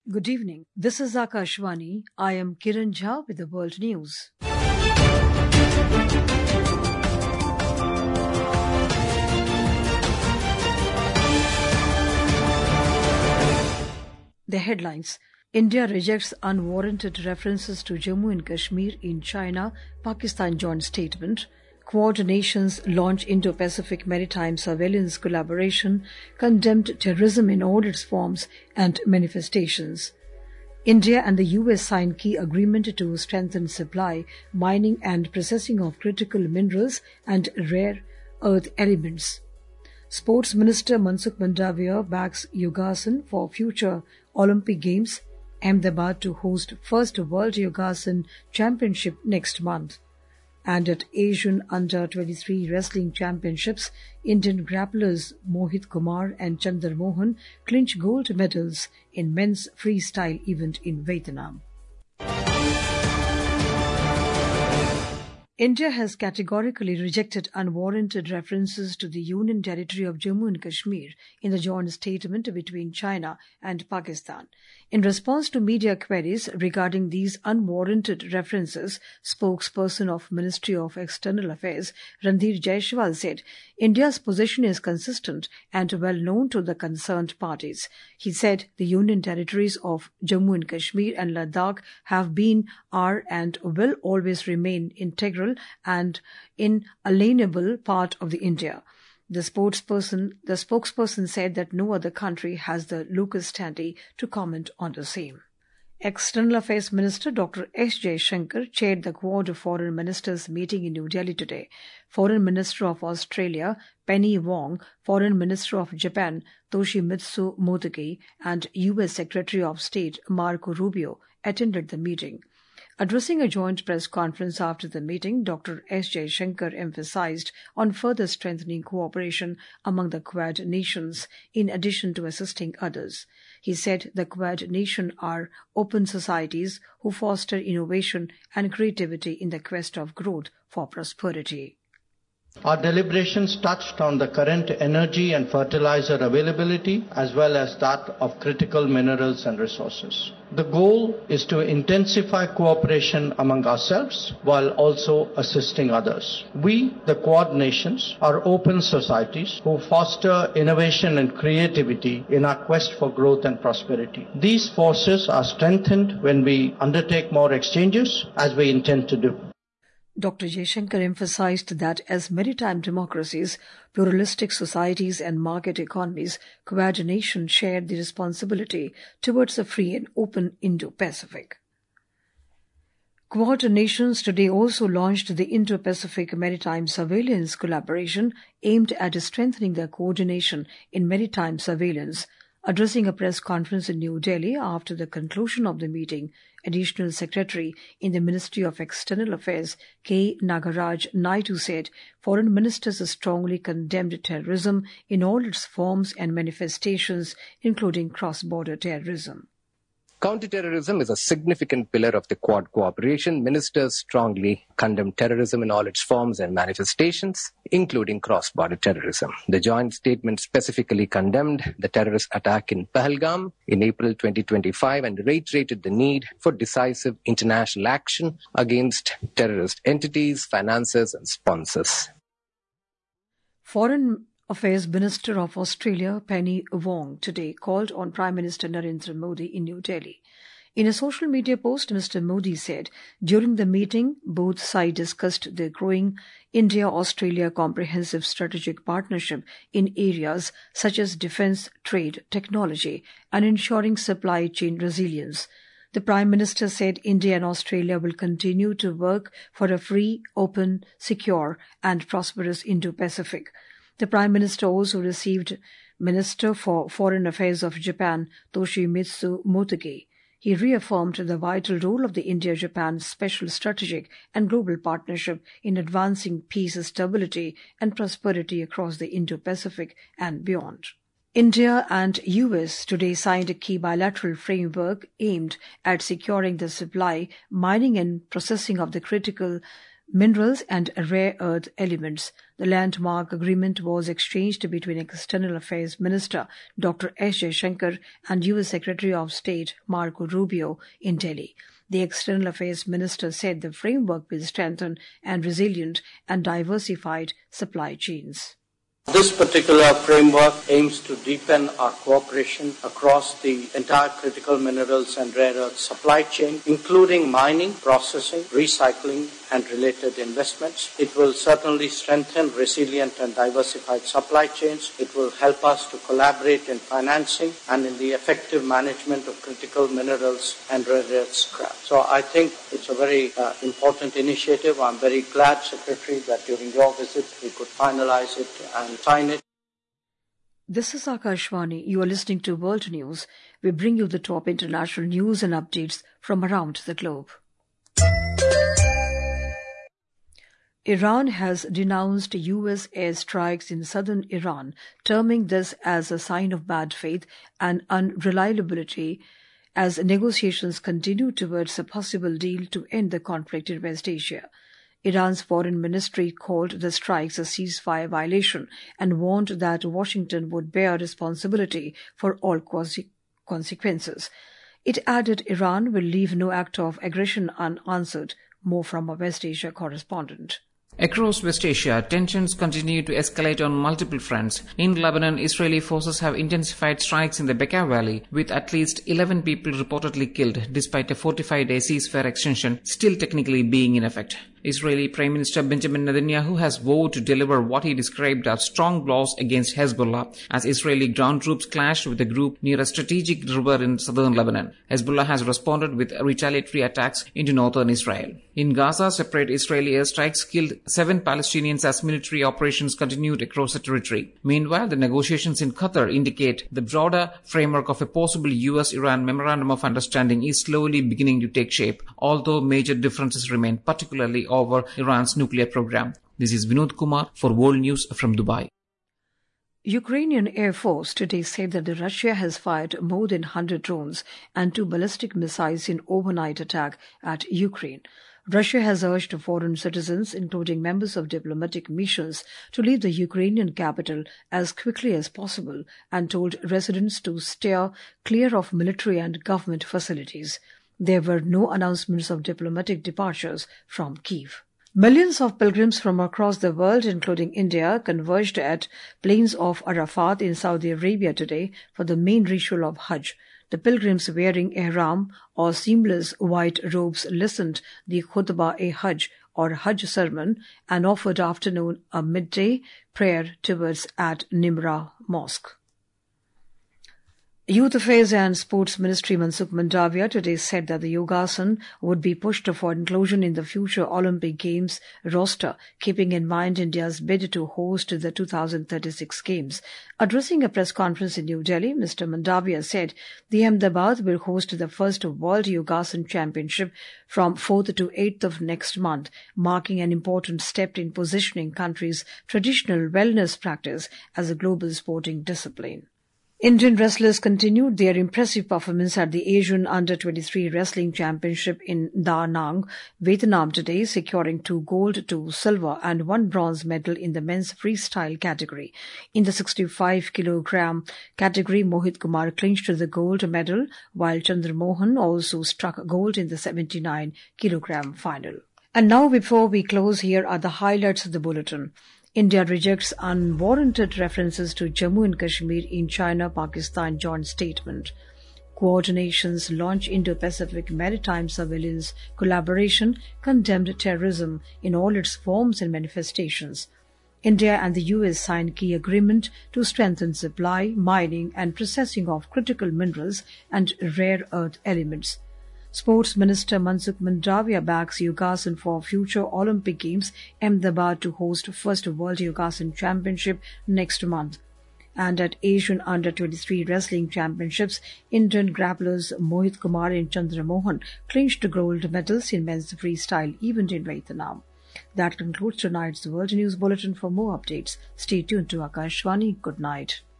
Good evening. This is Akashvani. I am Kiran Jha with the World News. The headlines. India rejects unwarranted references to Jammu and Kashmir in China-Pakistan joint statement. Quad nations launch Indo-Pacific maritime surveillance collaboration, condemned terrorism in all its forms and manifestations. India and the US signed key agreement to strengthen supply, mining and processing of critical minerals and rare earth elements. Sports Minister Mansukh Mandaviya backs Yogasan for future Olympic Games. Ahmedabad to host first World Yogasan Championship next month. And at Asian Under-23 Wrestling Championships, Indian grapplers Mohit Kumar and Chandar Mohan clinch gold medals in men's freestyle event in Vietnam. India has categorically rejected unwarranted references to the Union Territory of Jammu and Kashmir in the joint statement between China and Pakistan. In response to media queries regarding these unwarranted references, spokesperson of Ministry of External Affairs Randhir Jaiswal said, India's position is consistent and well known to the concerned parties. He said the Union Territories of Jammu and Kashmir and Ladakh have been, are and will always remain integral and inalienable part of the India. The spokesperson said that no other country has the locus standi to comment on the same. External Affairs Minister Dr. S. Jaishankar chaired the Quad Foreign Ministers meeting in New Delhi today. Foreign Minister of Australia Penny Wong, Foreign Minister of Japan Toshimitsu Motegi, and U.S. Secretary of State Marco Rubio attended the meeting. Addressing a joint press conference after the meeting, Dr. S. Jaishankar emphasized on further strengthening cooperation among the Quad nations, in addition to assisting others. He said the Quad nations are open societies who foster innovation and creativity in the quest of growth for prosperity. Our deliberations touched on the current energy and fertilizer availability as well as that of critical minerals and resources. The goal is to intensify cooperation among ourselves while also assisting others. We, the Quad nations, are open societies who foster innovation and creativity in our quest for growth and prosperity. These forces are strengthened when we undertake more exchanges, as we intend to do. Dr. Jaishankar emphasized that as maritime democracies, pluralistic societies and market economies, Quad nations share the responsibility towards a free and open Indo-Pacific. Quad nations today also launched the Indo-Pacific Maritime Surveillance Collaboration aimed at strengthening their coordination in maritime surveillance. Addressing a press conference in New Delhi after the conclusion of the meeting, Additional Secretary in the Ministry of External Affairs K. Nagaraj Naidu said foreign ministers strongly condemned terrorism in all its forms and manifestations, including cross-border terrorism. Counterterrorism is a significant pillar of the Quad cooperation. Ministers strongly condemn terrorism in all its forms and manifestations, including cross-border terrorism. The joint statement specifically condemned the terrorist attack in Pahalgam in April 2025 and reiterated the need for decisive international action against terrorist entities, financiers and sponsors. Foreign Affairs Minister of Australia Penny Wong today called on Prime Minister Narendra Modi in New Delhi. In a social media post, Mr. Modi said, during the meeting, both sides discussed the growing India-Australia comprehensive strategic partnership in areas such as defence, trade, technology, and ensuring supply chain resilience. The Prime Minister said India and Australia will continue to work for a free, open, secure, and prosperous Indo-Pacific. The Prime Minister also received Minister for Foreign Affairs of Japan, Toshimitsu Motegi. He reaffirmed the vital role of the India-Japan Special Strategic and Global Partnership in advancing peace, stability, and prosperity across the Indo-Pacific and beyond. India and US today signed a key bilateral framework aimed at securing the supply, mining, and processing of the critical minerals and rare earth elements. The landmark agreement was exchanged between External Affairs Minister Dr. S. Jaishankar and U.S. Secretary of State Marco Rubio in Delhi. The External Affairs Minister said the framework will strengthen and resilient and diversified supply chains. This particular framework aims to deepen our cooperation across the entire critical minerals and rare earth supply chain, including mining, processing, recycling, and related investments. It will certainly strengthen resilient and diversified supply chains. It will help us to collaborate in financing and in the effective management of critical minerals and rare earth scrap. So I think it's a very important initiative. I'm very glad, Secretary, that during your visit we could finalize it and sign it. This is Akashvani. You are listening to World News. We bring you the top international news and updates from around the globe. Iran has denounced U.S. airstrikes in southern Iran, terming this as a sign of bad faith and unreliability as negotiations continue towards a possible deal to end the conflict in West Asia. Iran's foreign ministry called the strikes a ceasefire violation and warned that Washington would bear responsibility for all consequences. It added Iran will leave no act of aggression unanswered. More from a West Asia correspondent. Across West Asia, tensions continue to escalate on multiple fronts. In Lebanon, Israeli forces have intensified strikes in the Bekaa Valley, with at least 11 people reportedly killed, despite a 45-day ceasefire extension still technically being in effect. Israeli Prime Minister Benjamin Netanyahu has vowed to deliver what he described as strong blows against Hezbollah as Israeli ground troops clashed with the group near a strategic river in southern Lebanon. Hezbollah has responded with retaliatory attacks into northern Israel. In Gaza, separate Israeli airstrikes killed 7 Palestinians as military operations continued across the territory. Meanwhile, the negotiations in Qatar indicate the broader framework of a possible US-Iran Memorandum of Understanding is slowly beginning to take shape, although major differences remain, particularly over Iran's nuclear program. This is Vinod Kumar for World News from Dubai. Ukrainian Air Force today said that Russia has fired more than 100 drones and 2 ballistic missiles in overnight attack at Ukraine. Russia has urged foreign citizens, including members of diplomatic missions, to leave the Ukrainian capital as quickly as possible and told residents to steer clear of military and government facilities. There were no announcements of diplomatic departures from Kyiv. Millions of pilgrims from across the world, including India, converged at plains of Arafat in Saudi Arabia today for the main ritual of Hajj. The pilgrims wearing ihram or seamless white robes listened the khutbah-e-Hajj or Hajj sermon and offered afternoon a midday prayer towards at Nimra Mosque. Youth Affairs and Sports Ministry Mansukh Mandavia today said that the Yogasan would be pushed for inclusion in the future Olympic Games roster, keeping in mind India's bid to host the 2036 Games. Addressing a press conference in New Delhi, Mr. Mandavia said the Ahmedabad will host the first World Yogasan Championship from 4th to 8th of next month, marking an important step in positioning country's traditional wellness practice as a global sporting discipline. Indian wrestlers continued their impressive performance at the Asian Under-23 Wrestling Championship in Da Nang, Vietnam today, securing 2 gold, 2 silver and 1 bronze medal in the men's freestyle category. In the 65 kilogram category, Mohit Kumar clinched the gold medal, while Chandra Mohan also struck gold in the 79 kilogram final. And now, before we close, here are the highlights of the bulletin. India rejects unwarranted references to Jammu and Kashmir in China-Pakistan joint statement. Quad nations launch Indo-Pacific maritime surveillance collaboration, condemned terrorism in all its forms and manifestations. India and the US signed key agreement to strengthen supply, mining and processing of critical minerals and rare earth elements. Sports Minister Mansukh Mandavia backs Yogasan for future Olympic Games, Ahmedabad to host first World Yogasan Championship next month. And at Asian Under-23 Wrestling Championships, Indian grapplers Mohit Kumar and Chandra Mohan clinched gold medals in men's freestyle event in Vietnam. That concludes tonight's World News Bulletin. For more updates, stay tuned to Akashvani. Good night.